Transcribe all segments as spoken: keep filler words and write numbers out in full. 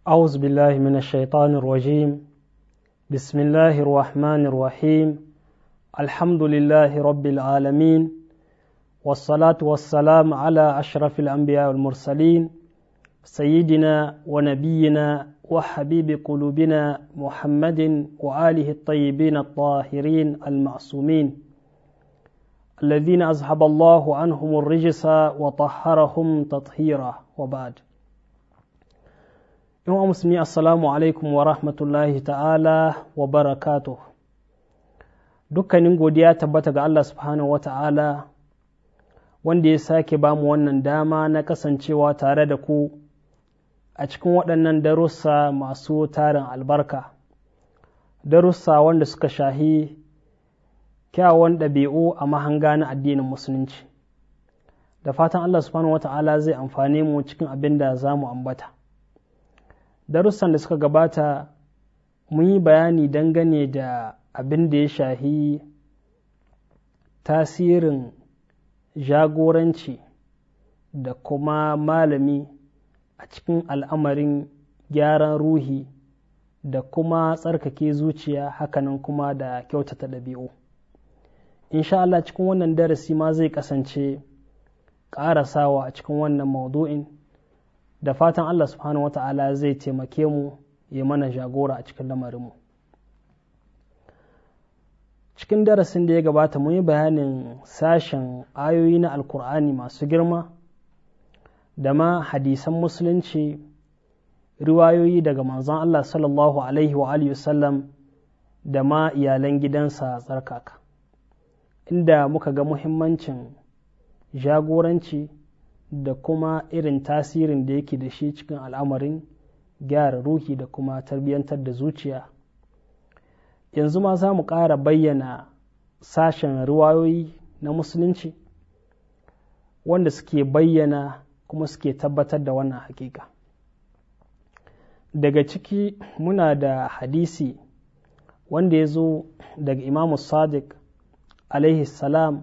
أعوذ بالله من الشيطان الرجيم. بسم الله الرحمن الرحيم. الحمد لله رب العالمين، والصلاة والسلام على أشرف الأنبياء والمرسلين، سيدنا ونبينا وحبيب قلوبنا محمد وآله الطيبين الطاهرين المعصومين الذين أذهب الله عنهم الرجس وطهرهم تطهيرا، وبعد. yawan musulmi, assalamu alaikum wa rahmatullahi ta'ala wa barakatuh. Dukkanin godiya tabbata ga Allah subhanahu wa ta'ala, wanda ya sake ba mu wannan dama na kasancewa tare da ku a cikin waɗannan darussa masu tarin albarka, darussa wanda suka shahi kyawun ɗabi'u a mahanga na addinin musulunci. Da fatan Allah subhanahu wa ta'ala zai amfane mu cikin abin da za mu ambata. Darussan da suka gabata mun yi bayani dangane da abin da ya shahi tasirin jagoranci da kuma malami a cikin al'amarin gyaran ruhi da kuma tsarkake zuciya, hakanan kuma da kyautata ɗabi'u. Insha Allah cikin wannan darasi ma zai kasance ƙarasawa a cikin wannan maudu'in, da fatan Allah subhanahu wa ta'ala zai taimake mu ya mana jagora a cikin lamarinmu. Cikin darasin da ya gabata mun yi bayanin sashen ayoyi na alkur'ani masu girma da ma hadisan musulunci, riwayoyi daga manzon Allah sallallahu alaihi wa alihi wasallam da ma iyalan gidansa tsarkaka, inda muka ga muhimmancin jagoranci da kuma irin tasirin da yake da shi cikin al'amarin gyara ruhi da kuma tarbiyyantar da zuciya. Yanzu ma za mu ƙara bayyana sashen riwayoyi na musulunci wanda suke bayyana kuma suke tabbatar da wannan hakika. Daga ciki muna da hadisi wanda ya zo daga Imam Sadiq alaihi salam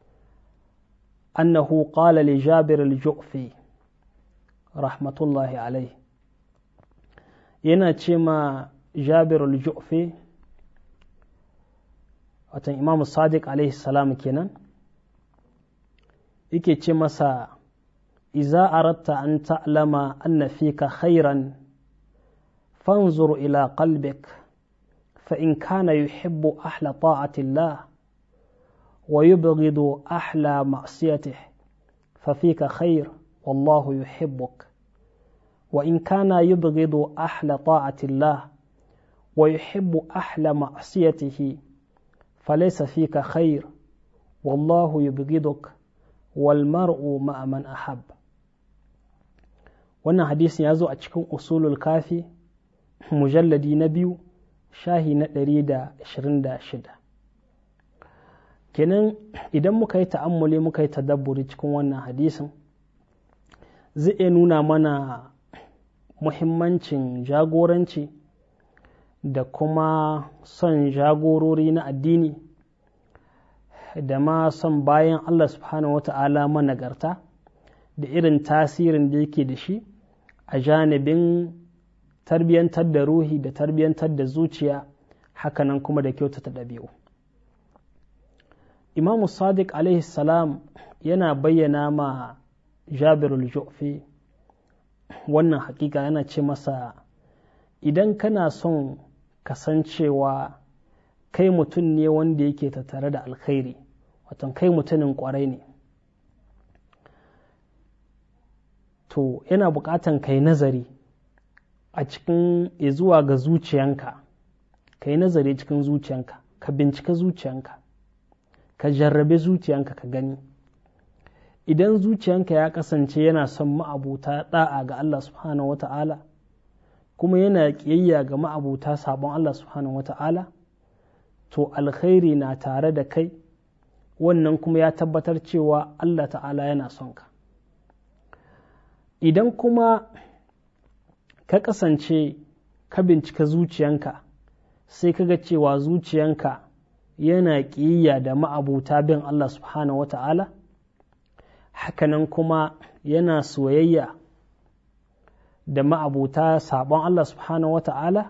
أنه قال لجابر الجؤفي رحمة الله عليه، yana ce ma Jabir al-Ju'fi, watan Imam Sadiq alaihi salam kenan, yake ce masa: iza aratta an ta'lama anna fika khairan fanzur ila qalbik fa in kana yuhibbu ahla ta'ati Allah ويبغض أحلى معصيته ففيك خير والله يحبك، وإن كان يبغض أحلى طاعة الله ويحب أحلى معصيته فليس فيك خير والله يبغضك والمرء مع من أحب. wannan hadisin ya zo a cikin usulul kafi mujalladi na biyu shahi na ɗari da ashirin da shida. kenan idan muka yi ta'ammuli muka yi tadabburi cikin wannan hadisin, zai iya nuna mana muhimmancin jagoranci da kuma son jagorori na addini da ma son bayan Allah subhanahu wa ta'ala managarta da irin tasirin da yake da shi a janibin tarbiyyantar da ruhi da tarbiyyantar da zuciya, hakanan kuma da kyautata ɗabi'u. Imam Sadiq alaihi salam yana bayyana ma Jabir al-Ju'fi wannan hakika, yana ce masa: idan kana son kasancewa kai mutum ne wanda yake tattare da alkhairi, wato kai mutumin kwarai ne, to yana bukatan kai nazari a cikin zuwa ga zuciyanka, kai nazari cikin zuciyanka, ka bincika zuciyanka, ka jarrabe zuciyanka ka gani. Idan zuciyanka ya kasance yana son ma'abuta da'a ga Allah subhanahu wata'ala, kuma yana ƙiyayya ga ma'abuta sabon Allah subhanahu wata'ala, to alkhairi na tare da kai, wannan kuma ya tabbatar cewa Allah ta'ala yana son ka. Idan kuma ka kasance ka bincika zuciyanka sai ka ga cewa zuciyanka yana ƙiyayya da ma'abuta bin Allah subhanahu wata'ala, hakanan kuma yana soyayya da ma'abuta sabon Allah subhanahu wa ta'ala,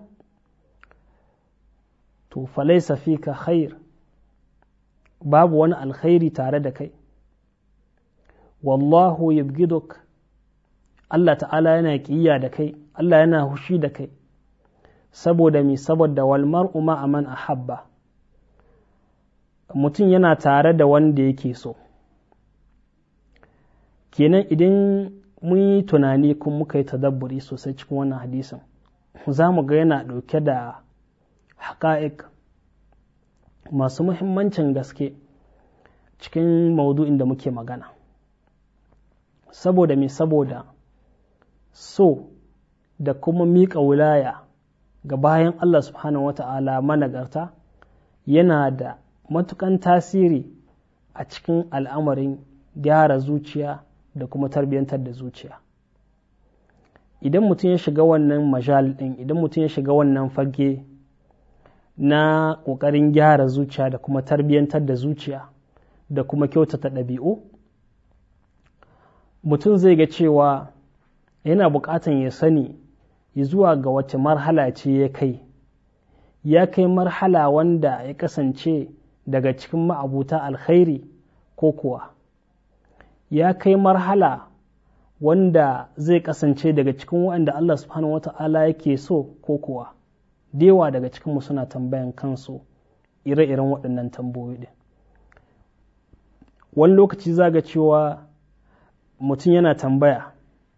to falaisa fika khair, babu wani alkhairi tare da kai. Wallahu yubghiduk, Allah ta'ala yana ƙiyya da kai, Allah yana hushi da kai, saboda mi saboda wal mar'u ma'a man ahabba, mutum yana tare da wanda yake so. Kenan idan mun yi tunani kun muka yi tadabburi sosai cikin wannan hadisin, za mu ga yana ɗauke da haƙa'iq masu muhimmancin gaske cikin maudu'in da muke magana. Saboda me saboda so da kuma miƙa wilaya ga bayan Allah subhanahu wa ta'ala managarta yana da matukan tasiri a cikin al'amarin gyara zuciya da kuma tarbiyyantar da zuciya. Idan mutum ya shiga wannan majal ɗin, idan mutum ya shiga wannan fage na ƙoƙarin gyara zuciya da kuma tarbiyyantar da zuciya da kuma kyautata ɗabi'u, mutum zai ga cewa yana buƙatan ya sani ya zuwa ga wace marhala ce ya kai. Ya kai marhala wanda ya kasance daga cikin ma'abuta alkhairi ko kuwa ya kai marhala wanda zai kasance daga cikin waɗanda Allah subhanahu wa ta'ala yake so ko kuwa. Dewa daga cikinmu suna tambayan kansu ire-iren waɗannan tambayoyi ɗin. Wani lokaci za ga cewa mutum yana tambaya,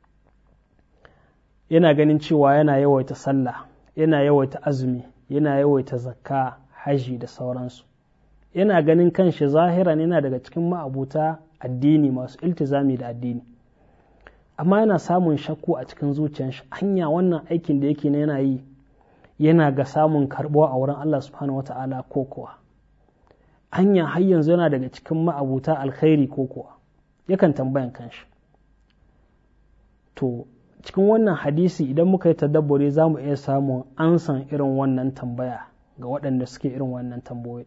yana ganin cewa yana yawaita sallah, yana yawaita azumi, yana yawaita zakka, haji da sauransu. Yana ganin kanshi zahiran yana daga cikin ma'abuta addini masu iltizami da addini, amma yana samun shakku a cikin zuciyarsa, hanya wannan aikin da yake yana yi yana ga samun karɓuwa a wurin Allah subhanahu wa ta'ala ko kuwa hanya har yanzu yana daga cikin ma'abuta alkhairi ko kuwa. Yakan tambayan kanshi. To cikin wannan hadisi idan muka yi tadabburi za mu iya samun ansan irin wannan tambaya ga waɗanda suke irin wannan tambayoyi.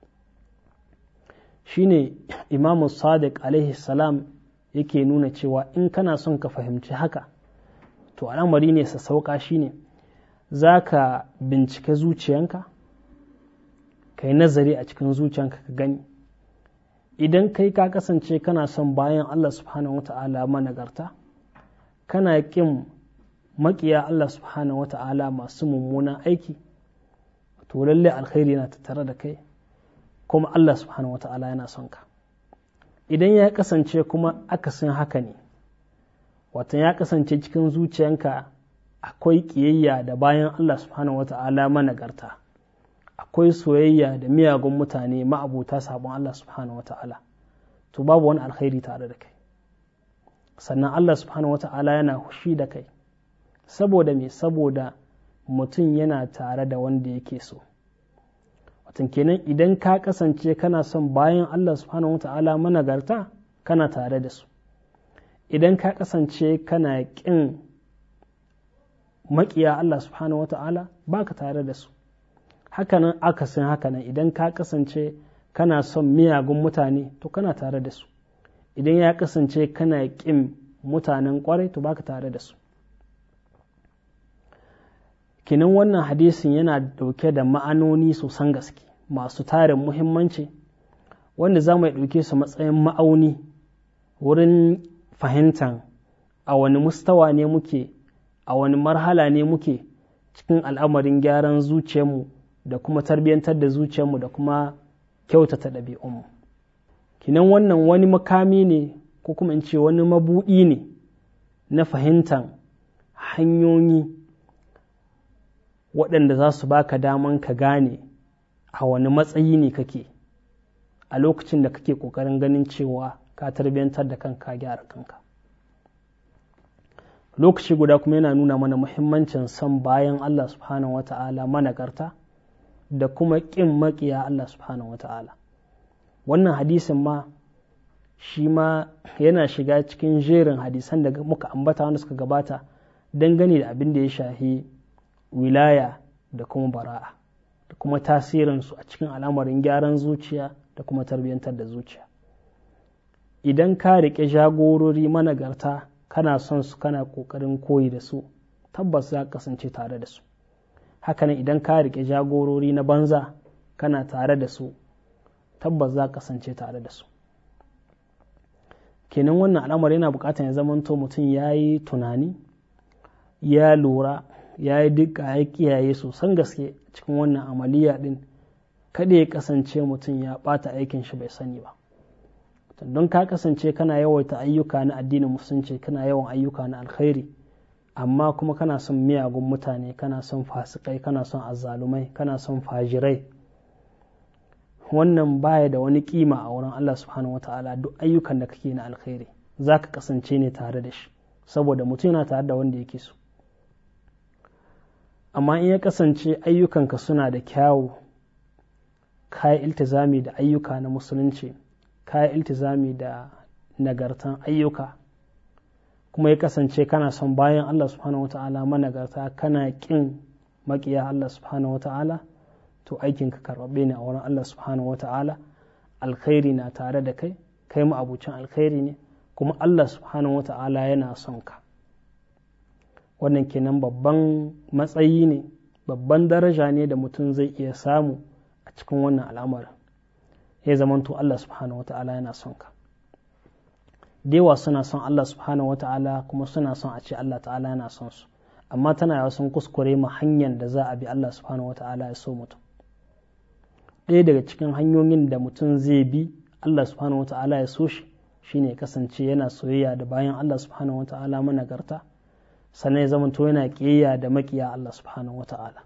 Shine Imam Sadiq alaihi salam yake nuna cewa in kana son ka fahimci haka, to al'amari ne sa sauka shine za ka bincike zuciyanka, ka yi nazari a cikin zuciyanka ka gani. Idan kai ka kasance kana son bayan Allah subhanahu wa ta'ala managarta, kana ƙin maƙiya Allah subhanahu wa ta'ala masu mummunan aiki, to lalle alkhairi na tattare da kai, kuma Allah subhanahu wa ta'ala yana son ka. Idan ya kasance kuma akasin haka ne, watan ya kasance cikin zuciyanka akwai ƙiyayya da bayan Allah subhanahu wa ta'ala managarta, akwai soyayya da miyagun mutane ma'abuta sabon Allah subhanahu wa ta'ala, to babu wani alkhairi tare da kai. Sannan Allah subhanahu wa ta'ala yana hushi da kai, saboda me saboda mutum yana tare da wanda yake so. Watan kenan idan ka kasance kana son bayan Allah subhanahu wa ta'ala managarta, kana tare da su. Idan ka kasance kana ƙin maƙiya Allah subhanahu wa ta'ala, ba ka tare da su. Hakanan akasin hakanan idan ka kasance kana son miyagun mutane, to kana tare da su. Idan ya kasance kana ƙin mutanen ƙwarai, to baka tare da su. Kinan wannan hadisin yana ɗauke da ma'anoni sosan gaske masu tarin muhimmanci, wanda za mu ɗauke su matsayin ma'auni wurin fahimtar a wani mustawa ne muke, a wani marhala ne muke cikin al'amarin gyaran zuciyarmu da kuma tarbiyyantar da zuciyarmu da kuma kyautata ɗabi'unmu. Kinan wannan wani makami ne ko kuma in ce wani mabuɗi ne na fahimtar hanyoyi waɗanda za su baka daman ka gane a wani matsayi ne kake a lokacin da kake ƙoƙarin ganin cewa ka tarbiyyantar da kanka, gyara kanka. Lokaci guda kuma yana nuna mana muhimmancin son bayan Allah subhanahu wa ta'ala managarta da kuma ƙin maƙiya Allah subhanahu wa ta'ala. Wannan hadisin ma shi ma yana shiga cikin jerin hadisan da muka ambata wanda suka gabata dangane da abin da ya shahi wilaya da kuma bara'a da kuma tasirinsu a cikin al'amarin gyaran zuciya da kuma tarbiyyantar da zuciya. Idan ka riƙe jagorori managarta kana son su, kana ƙoƙarin koyi da su, tabbas za ka kasance tare da su. Hakanan idan ka riƙe jagorori na banza kana tare da su, tabbas za ka kasance tare da su. Kenan wannan al'amari yana buƙatar ya zamanto mutum ya yi tunani, ya lura, ya yi duka, ya kiyaye sosan gaske cikin wannan amaliya din, kada ya kasance mutum ya ɓata aikin shi bai sani ba. Don ka kasance kana yawaita ayyuka na addinin musulunci, kana yawan ayyuka na alkhairi, amma kuma kana son miyagun mutane, kana son fasikai, kana son azzalumai, kana son fajirai, wannan baya da wani kima a wurin Allah subhanahu wata'ala. Duk ayyukan da kake na alkhairi za ka kasance ne tare da shi, saboda mutum yana tare da wanda yake so. Amma in ya kasance ayyukanka suna da kyawu, ka yi iltizami da ayyuka na musulunci, ka yi iltizami da nagartan ayyuka, kuma ya kasance kana son bayan Allah subhanahu wata'ala managarta, kana ƙin maƙiya Allah subhanahu wata'ala, to aikinka karɓaɓɓe ne a wurin Allah subhanahu wata'ala. Alkhairi na tare da kai, kai ma'abucin alkhairi ne, kuma Allah subhanahu wata'ala yana son ka. Wannan kenan babban matsayi ne, babban daraja ne da mutum zai iya samu a cikin wannan al'amarin, ya zamanto Allah subhanahu wata'ala yana son ka. Dewa suna son Allah subhanahu wata'ala kuma suna son a ce Allah ta'ala yana son su, amma tana yawa sun kuskure ma hanyar da za a bi Allah subhanahu wata'ala ya so mutum. Ɗaya daga cikin hanyoyin da mutum zai bi Allah subhanahu wata'ala ya so shi shine kasance yana soyayya da bayan Allah subhanahu wata'ala managarta, sannan ya zamanto yana ƙiyayya da maƙiya Allah subhanahu wata'ala.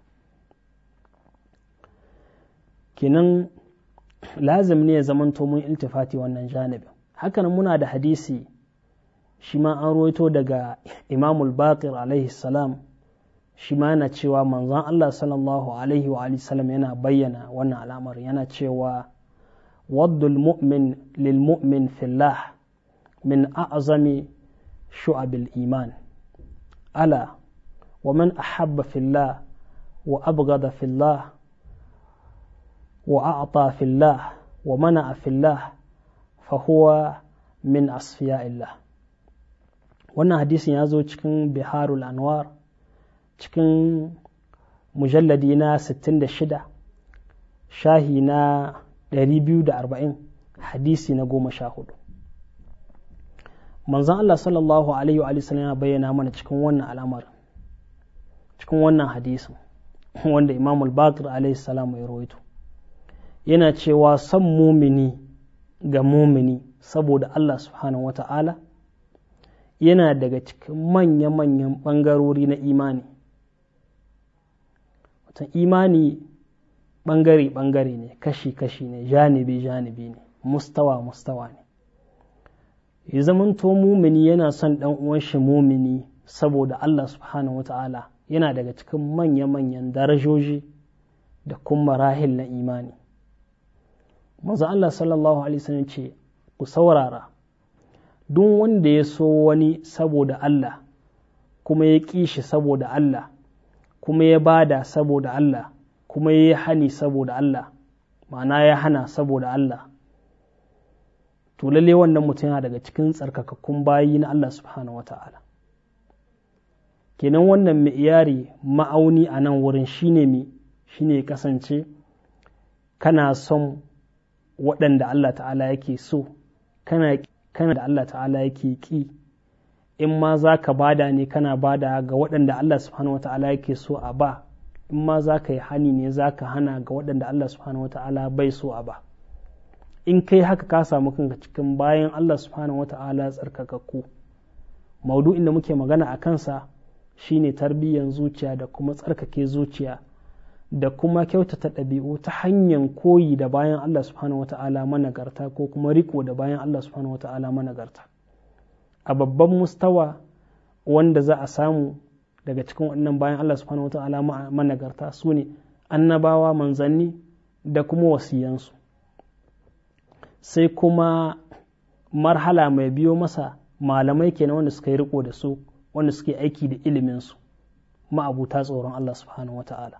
Kenan lazim ne ya zamanto mun iltifati wannan janibin. Hakanan muna da hadisi shi ma an ruwaito daga Imamul Baqir alaihi salam, shi ma yana cewa manzon Allah sallallahu alaihi wa sallam yana bayyana wannan al'amar, yana cewa waddul mu'min lil mu'min fillah min a'zami shu'abil iman, ala wa man ahabba fillah wa abghada fillah wa a'ta fillah wa mana'a fillah fa huwa min asfiya'illah. Wannan hadisin ya zo cikin Biharul Anwar cikin mujalladi na sittin da shida, shahi na ɗari biyu da arba'in, hadisi na goma sha hudu. Manzon Allah sallallahu alaihi wa sallam ya bayyana mana cikin wannan al'amar, cikin wannan hadisin wanda Imamul Baqir alaihi salam ya rawaito, yana cewa son mumini ga mumini saboda Allah subhanahu wata'ala yana daga cikin manya-manyan ɓangarori na imani. Wata imani ɓangare-ɓangare ne, kashi-kashi ne, janibi-janibi ne, mustawa-mustawa ne. Ya zamanto mumini yana son ɗan uwan shi mumini saboda Allah subhanahu wata'ala yana daga cikin manya-manyan darajoji da kuma rahil na imani. Manzo Allah sallallahu alaihi wasallam ce ku saurara, duk wanda ya so wani saboda Allah kuma ya ƙi shi saboda Allah kuma ya bada saboda Allah kuma ya yi hani saboda Allah, ma'ana ya hana saboda Allah, to lalle wannan mutum yana daga cikin tsarkakakkun bayi na Allah subhanahu wata'ala. Kenan wannan mi'yari ma'auni a nan wurin shine mi shine kasance kana son waɗanda Allah ta'ala yake so, kana kana da Allah ta'ala yake ƙi, in ma za ka bada ne kana bada ga waɗanda Allah subhanahu wata'ala yake so a ba, in ma za ka yi hani ne za ka hana ga waɗanda Allah subhanahu wata'ala bai so a ba. In kai haka ka samu kanka cikin bayan Allah subhanahu wata'ala tsarkakakku. Maudu'in da muke magana a kansa shine tarbiyyar zuciya da kuma tsarkake zuciya da kuma kyautata ɗabi'u ta hanyar koyi da bayan Allah subhanahu wata'ala managarta ko kuma riko da bayan Allah subhanahu wata'ala managarta a babban mustawa wanda za a samu daga cikin wannan bayan Allah subhanahu wata'ala managarta su ne annabawa, manzanni da kuma wasiyansu. Sai kuma marhala mai biyo masa malamai kenan wanda suka yi riko da su, wanda suke aiki da iliminsu, ma'abuta tsoron Allah subhanahu wata'ala.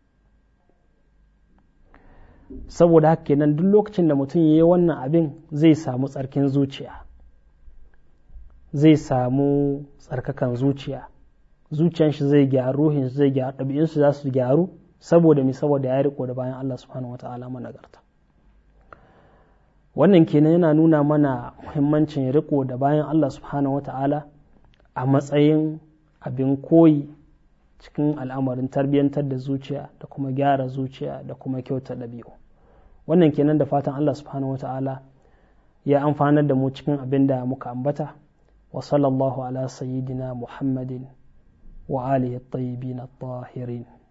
Saboda haka kenan duk lokacin da mutum ya yi wannan abin zai samu tsarkin zuciya, zai samu tsarkakan zuciya, zuciyar shi zai gyaru, ruhin shi zai gyaru, ɗabi'un shi za su gyaru saboda mi saboda ya riko da bayan Allah subhanahu wata'ala managarta. Wannan kenan yana nuna mana muhimmancin riko da bayan Allah subhanahu wata'ala a matsayin abin koyi cikin al'amarin tarbiyyantar da zuciya da kuma gyara zuciya da kuma kyauta ɗabi'u. Wannan kenan da fatan Allah subhanahu wata'ala ya amfanar da mu cikin abin da muka ambata. Wa sallallahu ala sayyidina Muhammadin wa alihi at-tayyibin at-tahirin.